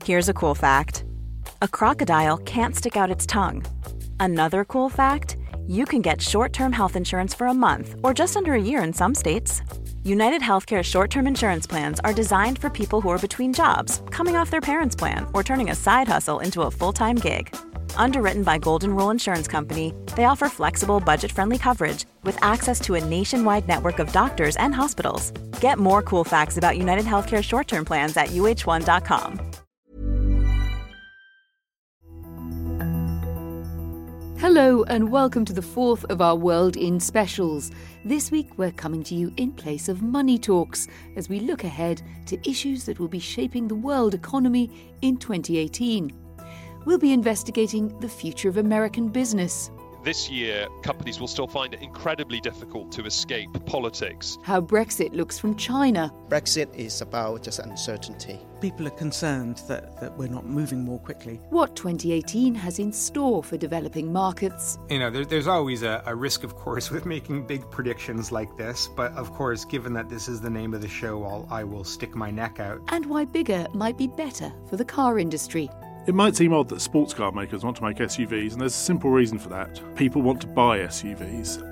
Here's a cool fact. A crocodile can't stick out its tongue. Another cool fact, you can get short-term health insurance for a month or just under a year in some states. United Healthcare short-term insurance plans are designed for people who are between jobs, coming off their parents' plan, or turning a side hustle into a full-time gig. Underwritten by Golden Rule Insurance Company, they offer flexible, budget-friendly coverage with access to a nationwide network of doctors and hospitals. Get more cool facts about United Healthcare short-term plans at uh1.com. Hello and welcome to the fourth of our World in specials. This week we're coming to you in place of Money Talks as we look ahead to issues that will be shaping the world economy in 2018. We'll be investigating the future of American business. This year, companies will still find it incredibly difficult to escape politics. How Brexit looks from China. Brexit is about just uncertainty. People are concerned that we're not moving more quickly. What 2018 has in store for developing markets. You know, there's always a risk, of course, with making big predictions like this. But, of course, given that this is the name of the show, I will stick my neck out. And why bigger might be better for the car industry. It might seem odd that sports car makers want to make SUVs, and there's a simple reason for that. People want to buy SUVs.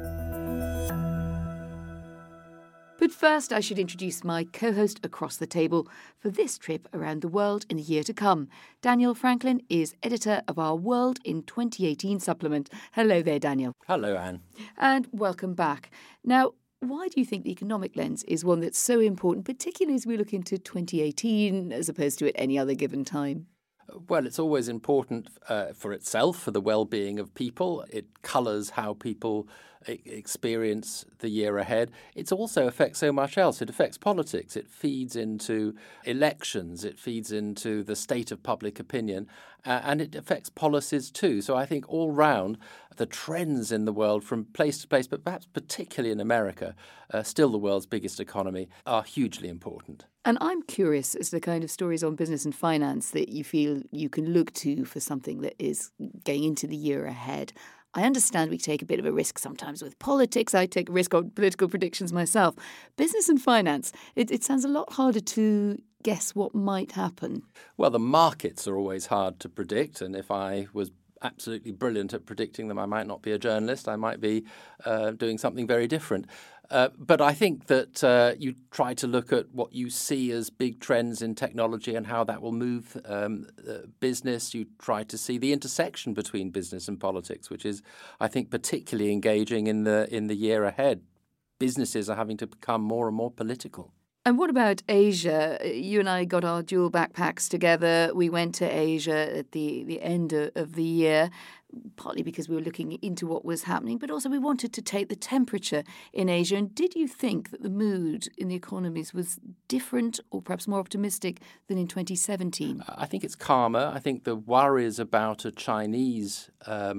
But first, I should introduce my co-host across the table for this trip around the world in the year to come. Daniel Franklin is editor of our World in 2018 supplement. Hello there, Daniel. Hello, Anne. And welcome back. Now, why do you think the economic lens is one that's so important, particularly as we look into 2018 as opposed to at any other given time? Well, it's always important for itself, for the well-being of people. It colours how people experience the year ahead. It also affects so much else. It affects politics. It feeds into elections. It feeds into the state of public opinion. And it affects policies too. So I think all round, the trends in the world from place to place, but perhaps particularly in America, still the world's biggest economy, are hugely important. And I'm curious as to the kind of stories on business and finance that you feel you can look to for something that is going into the year ahead. I understand we take a bit of a risk sometimes with politics. I take a risk on political predictions myself. Business and finance, it sounds a lot harder to guess what might happen. Well, the markets are always hard to predict. And if I was absolutely brilliant at predicting them, I might not be a journalist. I might be doing something very different. But I think that you try to look at what you see as big trends in technology and how that will move business. You try to see the intersection between business and politics, which is, I think, particularly engaging in the year ahead. Businesses are having to become more and more political. And what about Asia? You and I got our dual backpacks together. We went to Asia at the end of the year, partly because we were looking into what was happening, but also we wanted to take the temperature in Asia. And did you think that the mood in the economies was different or perhaps more optimistic than in 2017? I think it's calmer. I think the worries about a Chinese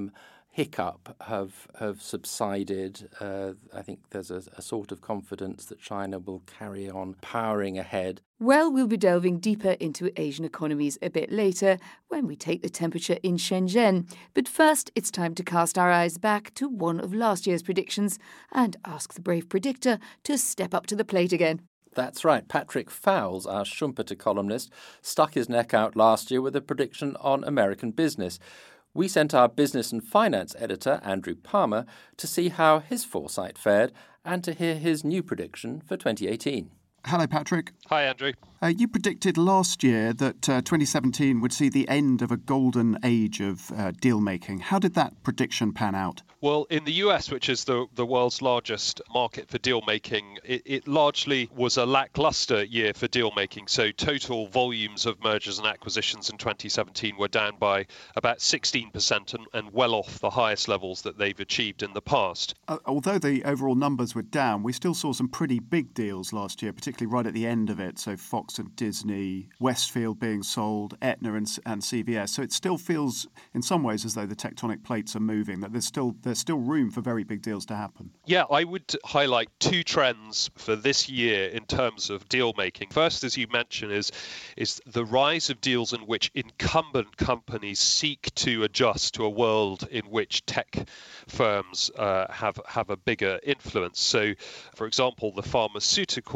hiccup have subsided. I think there's a sort of confidence that China will carry on powering ahead. Well, we'll be delving deeper into Asian economies a bit later when we take the temperature in Shenzhen. But first, it's time to cast our eyes back to one of last year's predictions and ask the brave predictor to step up to the plate again. That's right. Patrick Fowles, our Schumpeter columnist, stuck his neck out last year with a prediction on American business. We sent our business and finance editor, Andrew Palmer, to see how his foresight fared and to hear his new prediction for 2018. Hello, Patrick. Hi, Andrew. You predicted last year that 2017 would see the end of a golden age of deal-making. How did that prediction pan out? Well, in the US, which is the world's largest market for deal-making, it largely was a lackluster year for deal-making. So total volumes of mergers and acquisitions in 2017 were down by about 16% and well off the highest levels that they've achieved in the past. Although the overall numbers were down, we still saw some pretty big deals last year, particularly right at the end of it. So Fox and Disney, Westfield being sold, Aetna and CVS. So it still feels in some ways as though the tectonic plates are moving, that there's still room for very big deals to happen. Yeah, I would highlight two trends for this year in terms of deal making. First, as you mentioned, is the rise of deals in which incumbent companies seek to adjust to a world in which tech firms have a bigger influence. So, for example, the pharmaceutical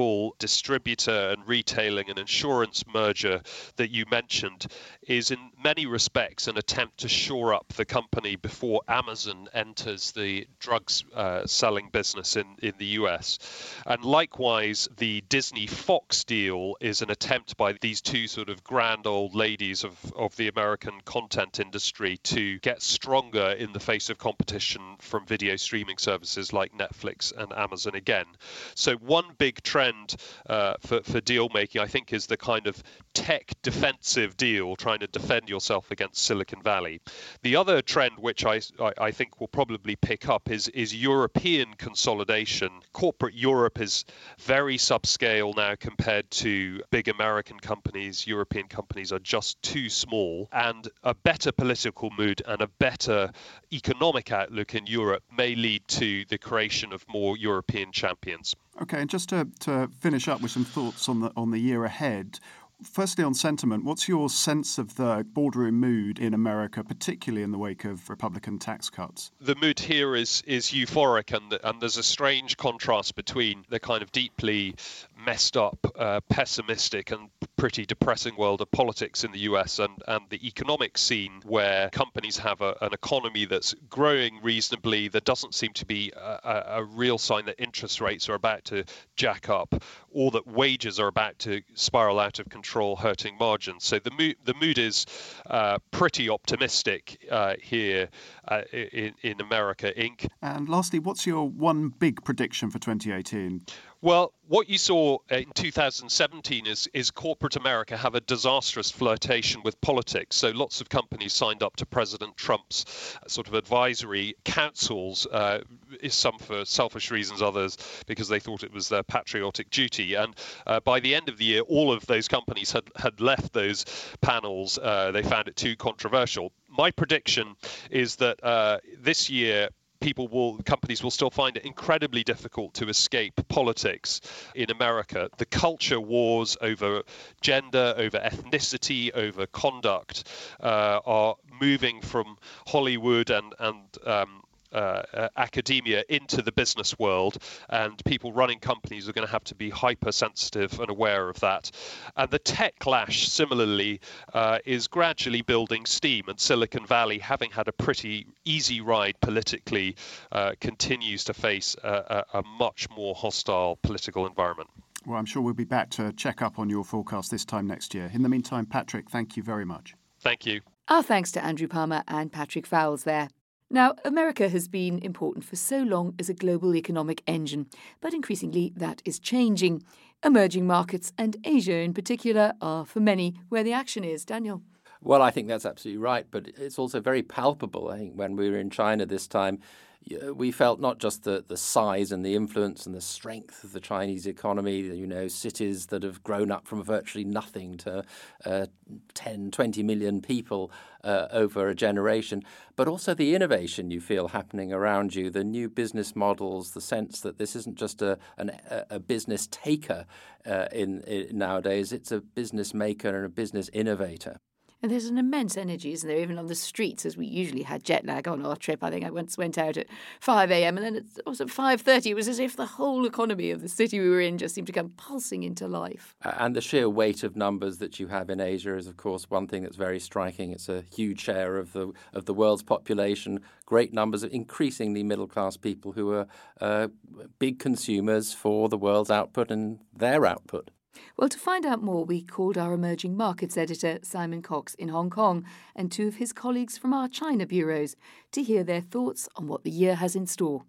distributor and retailing and insurance merger that you mentioned is in many respects an attempt to shore up the company before Amazon enters the drugs selling business in the US. And likewise, the Disney-Fox deal is an attempt by these two sort of grand old ladies of the American content industry to get stronger in the face of competition from video streaming services like Netflix and Amazon again. So one big trend for deal making, I think, is the kind of tech defensive deal, trying to defend yourself against Silicon Valley. The other trend, which I think will probably pick up, is European consolidation. Corporate Europe is very subscale now compared to big American companies. European companies are just too small, and a better political mood and a better economic outlook in Europe may lead to the creation of more European champions. Okay, and just to finish up with some thoughts on the year ahead. Firstly, on sentiment, what's your sense of the boardroom mood in America, particularly in the wake of Republican tax cuts? The mood here is euphoric, and there's a strange contrast between the kind of deeply messed up, pessimistic and pretty depressing world of politics in the US and the economic scene, where companies have an economy that's growing reasonably. There doesn't seem to be a real sign that interest rates are about to jack up or that wages are about to spiral out of control, hurting margins. So the mood is pretty optimistic here in America Inc. And lastly, what's your one big prediction for 2018? Well, what you saw in 2017 is corporate America have a disastrous flirtation with politics. So lots of companies signed up to President Trump's sort of advisory councils, some for selfish reasons, others because they thought it was their patriotic duty. And by the end of the year, all of those companies had left those panels. They found it too controversial. My prediction is that this year, companies will still find it incredibly difficult to escape politics in America. The culture wars over gender, over ethnicity, over conduct are moving from Hollywood and academia into the business world, and people running companies are going to have to be hypersensitive and aware of that. And the tech lash, similarly, is gradually building steam, and Silicon Valley, having had a pretty easy ride politically, continues to face a much more hostile political environment. Well, I'm sure we'll be back to check up on your forecast this time next year. In the meantime, Patrick, thank you very much. Thank you. Our thanks to Andrew Palmer and Patrick Fowles there. Now, America has been important for so long as a global economic engine, but increasingly that is changing. Emerging markets, and Asia in particular, are for many where the action is. Daniel? Well, I think that's absolutely right, but it's also very palpable. I think when we were in China this time, we felt not just the size and the influence and the strength of the Chinese economy, cities that have grown up from virtually nothing to 10, 20 million people over a generation, but also the innovation you feel happening around you, the new business models, the sense that this isn't just a business taker nowadays, it's a business maker and a business innovator. And there's an immense energy, isn't there, even on the streets, as we usually had jet lag on our trip. I think I once went out at 5 a.m. and then it was at 5:30. It was as if the whole economy of the city we were in just seemed to come pulsing into life. And the sheer weight of numbers that you have in Asia is, of course, one thing that's very striking. It's a huge share of the world's population, great numbers of increasingly middle-class people who are big consumers for the world's output and their output. Well, to find out more, we called our emerging markets editor, Simon Cox, in Hong Kong, and two of his colleagues from our China bureaus to hear their thoughts on what the year has in store.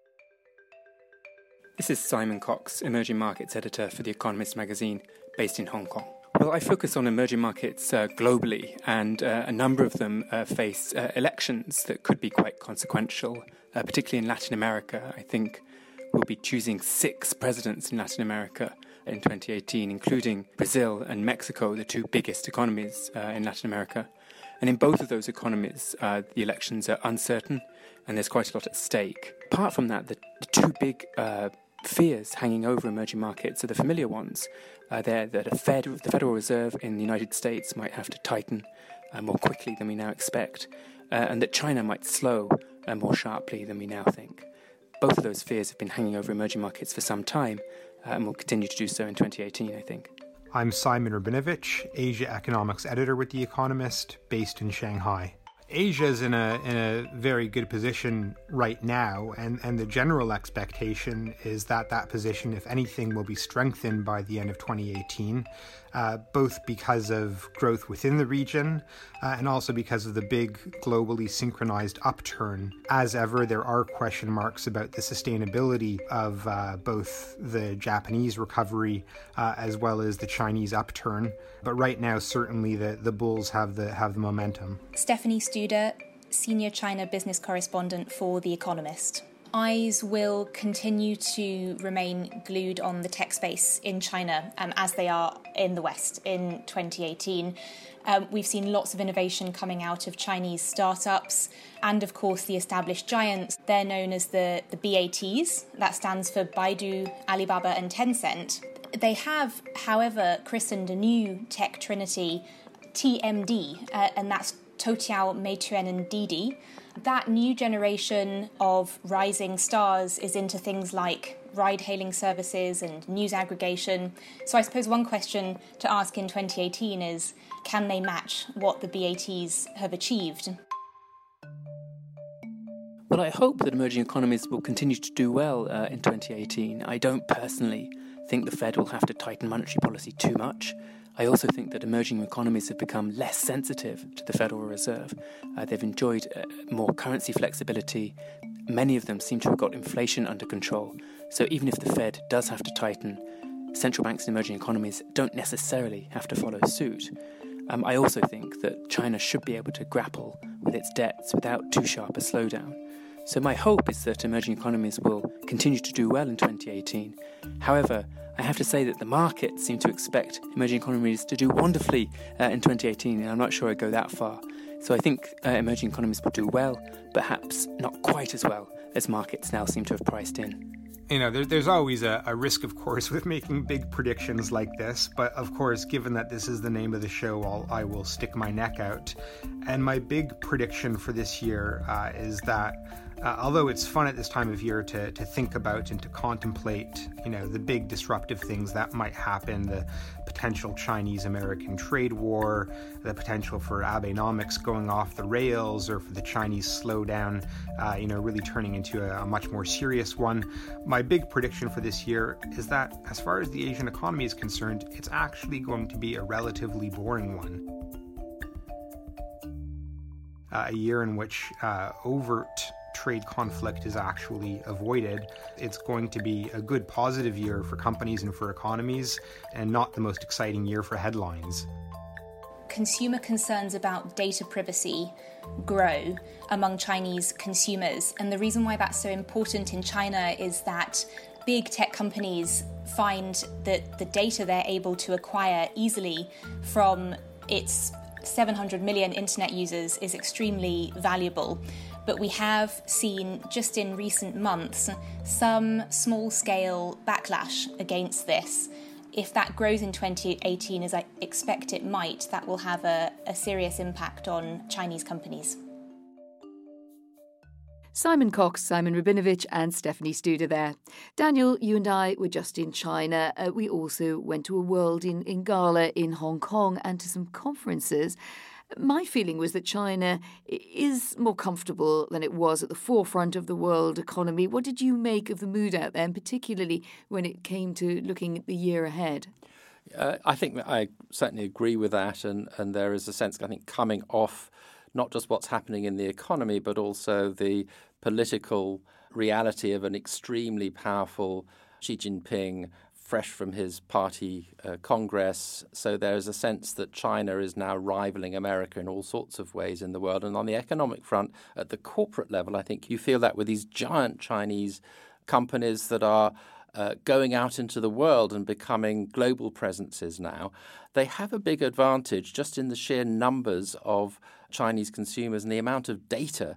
This is Simon Cox, emerging markets editor for The Economist magazine, based in Hong Kong. Well, I focus on emerging markets globally, and a number of them face elections that could be quite consequential, particularly in Latin America. I think we'll be choosing 6 presidents in Latin America in 2018, including Brazil and Mexico, the two biggest economies in Latin America. And in both of those economies, the elections are uncertain and there's quite a lot at stake. Apart from that, the two big fears hanging over emerging markets are the familiar ones. They're that the Federal Reserve in the United States might have to tighten more quickly than we now expect, and that China might slow more sharply than we now think. both of those fears have been hanging over emerging markets for some time and will continue to do so in 2018, I think. I'm Simon Rabinovich, Asia Economics Editor with The Economist, based in Shanghai. Asia is in a very good position right now, and the general expectation is that that position, if anything, will be strengthened by the end of 2018, both because of growth within the region and also because of the big globally synchronized upturn. As ever, there are question marks about the sustainability of both the Japanese recovery as well as the Chinese upturn. But right now, certainly the bulls have the momentum. Stephanie Studer, Senior China Business Correspondent for The Economist. Eyes will continue to remain glued on the tech space in China as they are in the West in 2018. We've seen lots of innovation coming out of Chinese startups and, of course, the established giants. They're known as the BATs. That stands for Baidu, Alibaba and Tencent. They have, however, christened a new tech trinity, TMD, and that's Toutiao, Meituan and Didi. That new generation of rising stars is into things like ride-hailing services and news aggregation. So I suppose one question to ask in 2018 is, can they match what the BATs have achieved? Well, I hope that emerging economies will continue to do well in 2018. I don't personally think the Fed will have to tighten monetary policy too much. I also think that emerging economies have become less sensitive to the Federal Reserve. They've enjoyed more currency flexibility. Many of them seem to have got inflation under control. So even if the Fed does have to tighten, central banks in emerging economies don't necessarily have to follow suit. I also think that China should be able to grapple with its debts without too sharp a slowdown. So my hope is that emerging economies will continue to do well in 2018. However, I have to say that the markets seem to expect emerging economies to do wonderfully in 2018, and I'm not sure I'd go that far. So I think emerging economies will do well, perhaps not quite as well as markets now seem to have priced in. You know, there's always a risk, of course, with making big predictions like this. But, of course, given that this is the name of the show, I will stick my neck out. And my big prediction for this year is that although it's fun at this time of year to think about and to contemplate, you know, the big disruptive things that might happen, the potential Chinese-American trade war, the potential for Abenomics going off the rails, or for the Chinese slowdown, really turning into a much more serious one. My big prediction for this year is that, as far as the Asian economy is concerned, it's actually going to be a relatively boring one. A year in which overt trade conflict is actually avoided. It's going to be a good positive year for companies and for economies, and not the most exciting year for headlines. Consumer concerns about data privacy grow among Chinese consumers, and the reason why that's so important in China is that big tech companies find that the data they're able to acquire easily from its 700 million internet users is extremely valuable. But we have seen, just in recent months, some small-scale backlash against this. If that grows in 2018, as I expect it might, that will have a serious impact on Chinese companies. Simon Cox, Simon Rabinovich and Stephanie Studer there. Daniel, you and I were just in China. We also went to a World in Gala in Hong Kong and to some conferences. My feeling was that China is more comfortable than it was at the forefront of the world economy. What did you make of the mood out there, and particularly when it came to looking at the year ahead? I think I certainly agree with that, and there is a sense, I think, coming off not just what's happening in the economy, but also the political reality of an extremely powerful Xi Jinping, fresh from his party congress. So there is a sense that China is now rivaling America in all sorts of ways in the world. And on the economic front, at the corporate level, I think you feel that with these giant Chinese companies that are going out into the world and becoming global presences now, they have a big advantage just in the sheer numbers of Chinese consumers and the amount of data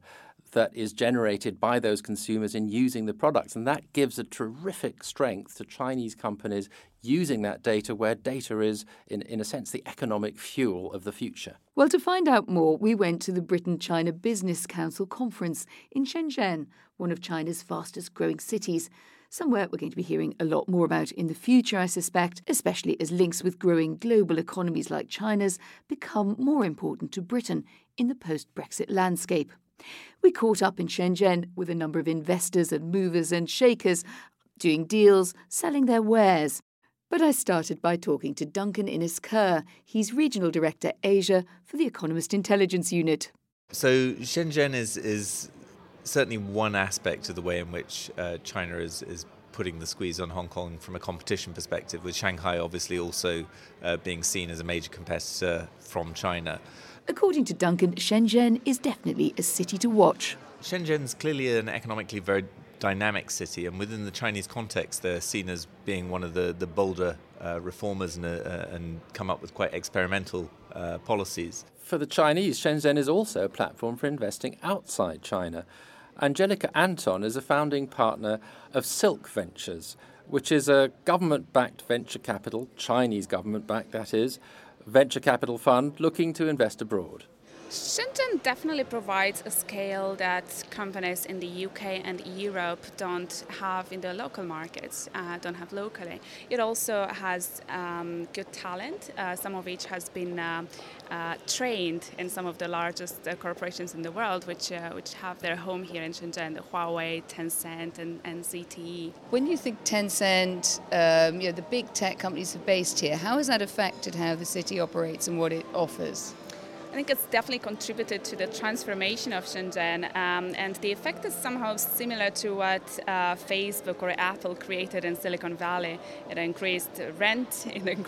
that is generated by those consumers in using the products. And that gives a terrific strength to Chinese companies using that data, where data is, in a sense, the economic fuel of the future. Well, to find out more, we went to the Britain-China Business Council conference in Shenzhen, one of China's fastest growing cities. Somewhere we're going to be hearing a lot more about in the future, I suspect, especially as links with growing global economies like China's become more important to Britain in the post-Brexit landscape. We caught up in Shenzhen with a number of investors and movers and shakers, doing deals, selling their wares. But I started by talking to Duncan Innes-Kerr. He's Regional Director Asia for the Economist Intelligence Unit. So Shenzhen is certainly one aspect of the way in which China is putting the squeeze on Hong Kong from a competition perspective, with Shanghai obviously also being seen as a major competitor from China. According to Duncan, Shenzhen is definitely a city to watch. Shenzhen's clearly an economically very dynamic city, and within the Chinese context they're seen as being one of the bolder reformers and come up with quite experimental policies. For the Chinese, Shenzhen is also a platform for investing outside China. Angelica Anton is a founding partner of Silk Ventures, which is a government-backed venture capital, Chinese government-backed that is, venture capital fund looking to invest abroad. Shenzhen definitely provides a scale that companies in the UK and Europe don't have in their local markets, don't have locally. It also has good talent, some of which has been trained in some of the largest corporations in the world, which have their home here in Shenzhen, the Huawei, Tencent and ZTE. When you think Tencent, the big tech companies are based here, how has that affected how the city operates and what it offers? I think it's definitely contributed to the transformation of Shenzhen, and the effect is somehow similar to what Facebook or Apple created in Silicon Valley. It increased rent,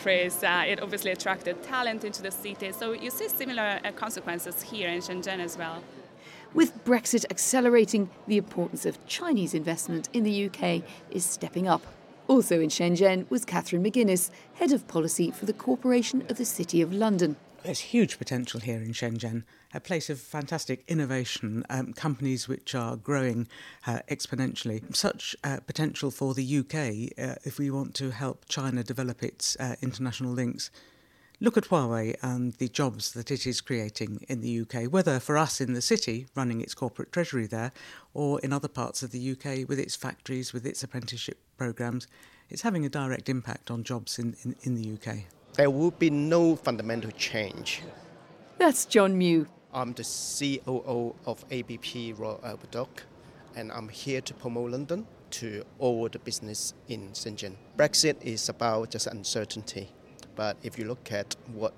it obviously attracted talent into the city, so you see similar consequences here in Shenzhen as well. With Brexit accelerating, the importance of Chinese investment in the UK is stepping up. Also in Shenzhen was Catherine McGuinness, Head of Policy for the Corporation of the City of London. There's huge potential here in Shenzhen, a place of fantastic innovation, companies which are growing exponentially. Such potential for the UK if we want to help China develop its international links. Look at Huawei and the jobs that it is creating in the UK, whether for us in the city, running its corporate treasury there, or in other parts of the UK with its factories, with its apprenticeship programmes. It's having a direct impact on jobs in the UK. There will be no fundamental change. That's John Mew. I'm the COO of ABP Royal Albert Dock, and I'm here to promote London to all the business in Shenzhen. Brexit is about just uncertainty, but if you look at what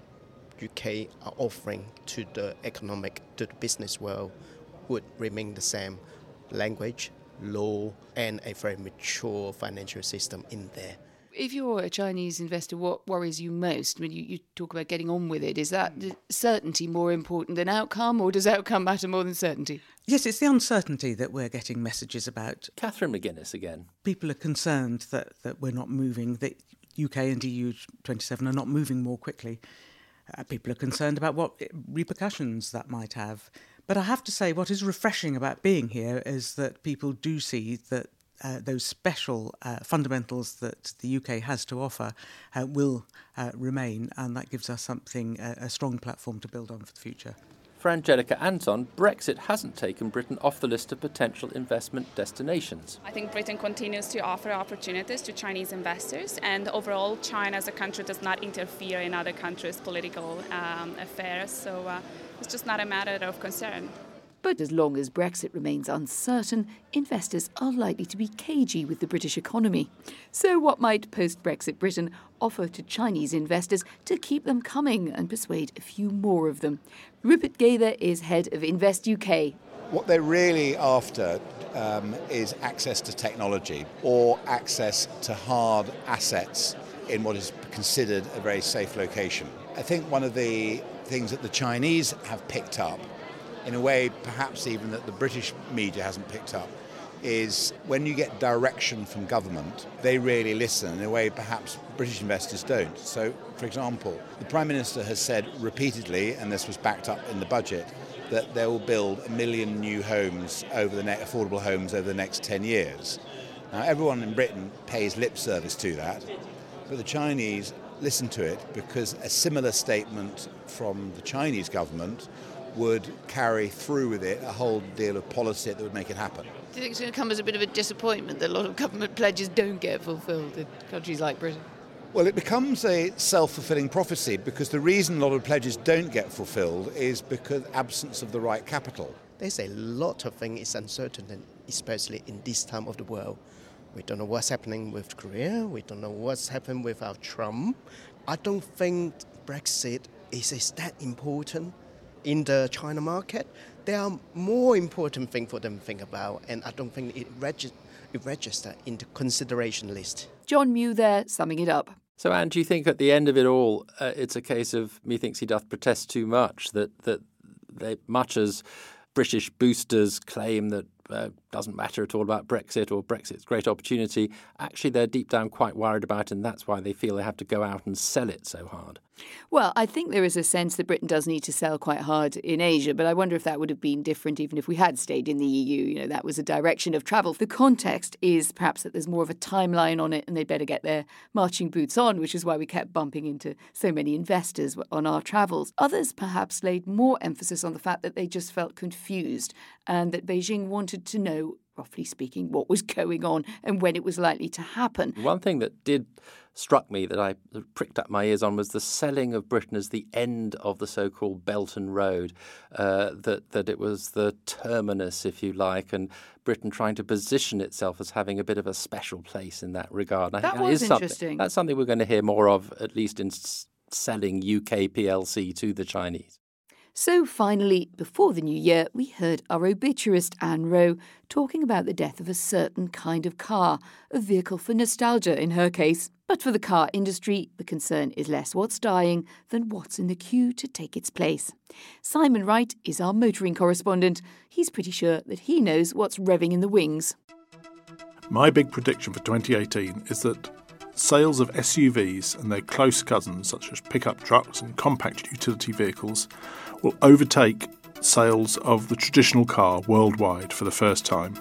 UK are offering to the business world, would remain the same. Language, law, and a very mature financial system in there. If you're a Chinese investor, what worries you most? I mean, you talk about getting on with it. Is that certainty more important than outcome, or does outcome matter more than certainty? Yes, it's the uncertainty that we're getting messages about. Catherine McGuinness again. People are concerned that we're not moving, that UK and EU27 are not moving more quickly. People are concerned about what repercussions that might have. But I have to say, what is refreshing about being here is that people do see that those special fundamentals that the UK has to offer will remain, and that gives us something, a strong platform to build on for the future. For Angelica Anton, Brexit hasn't taken Britain off the list of potential investment destinations. I think Britain continues to offer opportunities to Chinese investors, and overall China as a country does not interfere in other countries' political affairs, so it's just not a matter of concern. But as long as Brexit remains uncertain, investors are likely to be cagey with the British economy. So what might post-Brexit Britain offer to Chinese investors to keep them coming and persuade a few more of them? Rupert Gaither is head of Invest UK. What they're really after is access to technology or access to hard assets in what is considered a very safe location. I think one of the things that the Chinese have picked up, in a way perhaps even that the British media hasn't picked up, is when you get direction from government, they really listen in a way perhaps British investors don't. So, for example, the Prime Minister has said repeatedly, and this was backed up in the budget, that they will build 1 million new homes affordable homes over the next 10 years. Now, everyone in Britain pays lip service to that, but the Chinese listen to it because a similar statement from the Chinese government would carry through with it a whole deal of policy that would make it happen. Do you think it's going to come as a bit of a disappointment that a lot of government pledges don't get fulfilled in countries like Britain? Well, it becomes a self-fulfilling prophecy because the reason a lot of pledges don't get fulfilled is because absence of the right capital. There's a lot of things is uncertain, especially in this time of the world. We don't know what's happening with Korea. We don't know what's happening with our Trump. I don't think Brexit is that important in the China market. There are more important things for them to think about, and I don't think it registers in the consideration list. John Mew there, summing it up. So, Anne, do you think at the end of it all, it's a case of methinks he doth protest too much, that they, much as British boosters claim that doesn't matter at all about Brexit or Brexit's great opportunity, actually they're deep down quite worried about it, and that's why they feel they have to go out and sell it so hard? Well, I think there is a sense that Britain does need to sell quite hard in Asia, but I wonder if that would have been different even if we had stayed in the EU. You know, that was a direction of travel. The context is perhaps that there's more of a timeline on it and they'd better get their marching boots on, which is why we kept bumping into so many investors on our travels. Others perhaps laid more emphasis on the fact that they just felt confused and that Beijing wanted to know, roughly speaking, what was going on and when it was likely to happen. One thing that did struck me that I pricked up my ears on was the selling of Britain as the end of the so-called Belt and Road, that it was the terminus, if you like, and Britain trying to position itself as having a bit of a special place in that regard. That was interesting. That's something we're going to hear more of, at least in selling UK PLC to the Chinese. So finally, before the new year, we heard our obituarist Anne Rowe talking about the death of a certain kind of car, a vehicle for nostalgia in her case. But for the car industry, the concern is less what's dying than what's in the queue to take its place. Simon Wright is our motoring correspondent. He's pretty sure that he knows what's revving in the wings. My big prediction for 2018 is that sales of SUVs and their close cousins, such as pickup trucks and compact utility vehicles, will overtake sales of the traditional car worldwide for the first time.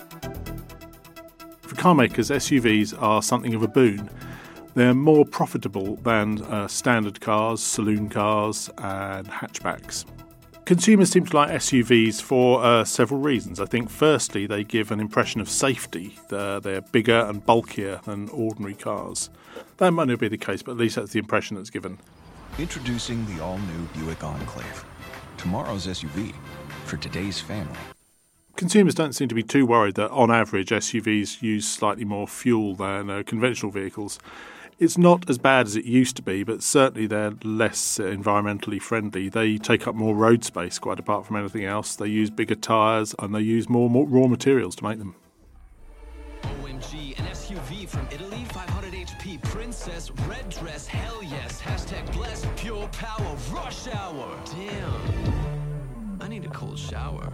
For car makers, SUVs are something of a boon. They're more profitable than standard cars, saloon cars and hatchbacks. Consumers seem to like SUVs for several reasons. I think firstly they give an impression of safety. They're bigger and bulkier than ordinary cars. That might not be the case, but at least that's the impression that's given. Introducing the all-new Buick Enclave. Tomorrow's SUV for today's family. Consumers don't seem to be too worried that on average SUVs use slightly more fuel than conventional vehicles. It's not as bad as it used to be, but certainly they're less environmentally friendly. They take up more road space, quite apart from anything else. They use bigger tyres and they use more raw materials to make them. OMG, an SUV from Italy, 500 HP, princess, red dress, hell yes, hashtag blessed, pure power, rush hour. Damn, I need a cold shower.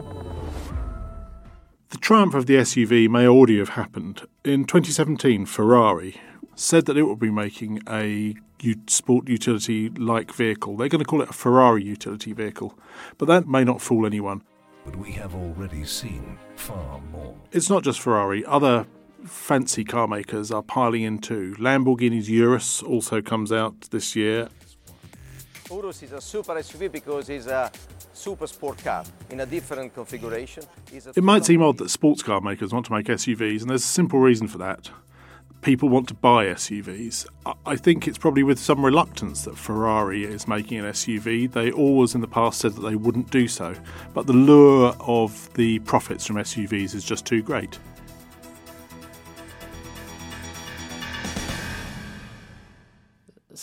The triumph of the SUV may already have happened. In 2017, Ferrari said that it would be making a sport utility-like vehicle. They're going to call it a Ferrari utility vehicle, but that may not fool anyone. But we have already seen far more. It's not just Ferrari. Other fancy car makers are piling in too. Lamborghini's Urus also comes out this year. Urus is a super SUV because it's a super sport car in a different configuration. It might seem odd that sports car makers want to make SUVs, and there's a simple reason for that. People want to buy SUVs. I think it's probably with some reluctance that Ferrari is making an SUV. They always in the past said that they wouldn't do so, but the lure of the profits from SUVs is just too great.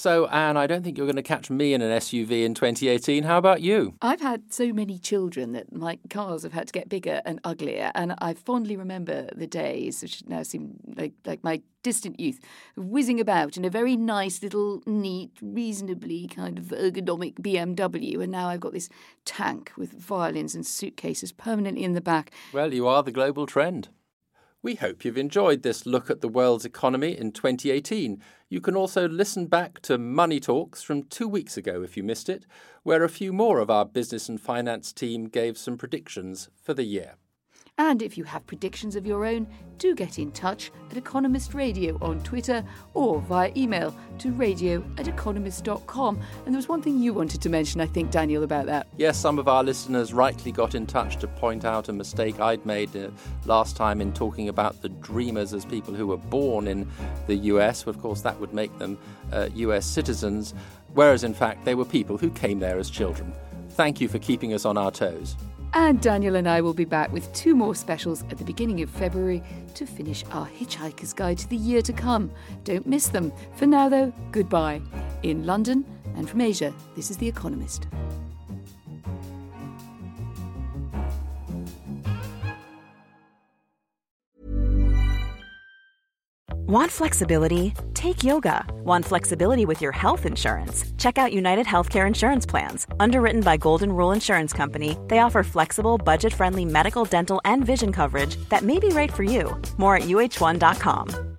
So, Anne, I don't think you're going to catch me in an SUV in 2018. How about you? I've had so many children that my cars have had to get bigger and uglier, and I fondly remember the days, which now seem like my distant youth, whizzing about in a very nice little, neat, reasonably kind of ergonomic BMW, and now I've got this tank with violins and suitcases permanently in the back. Well, you are the global trend. We hope you've enjoyed this look at the world's economy in 2018. You can also listen back to Money Talks from 2 weeks ago if you missed it, where a few more of our business and finance team gave some predictions for the year. And if you have predictions of your own, do get in touch at Economist Radio on Twitter or via email to radio@economist.com. And there was one thing you wanted to mention, I think, Daniel, about that. Yes, some of our listeners rightly got in touch to point out a mistake I'd made last time in talking about the Dreamers as people who were born in the US. Of course, that would make them US citizens, whereas in fact they were people who came there as children. Thank you for keeping us on our toes. And Daniel and I will be back with 2 more specials at the beginning of February to finish our Hitchhiker's Guide to the year to come. Don't miss them. For now, though, goodbye. In London and from Asia, this is The Economist. Want flexibility? Take yoga. Want flexibility with your health insurance? Check out United Healthcare Insurance Plans. Underwritten by Golden Rule Insurance Company, they offer flexible, budget-friendly medical, dental, and vision coverage that may be right for you. More at uh1.com.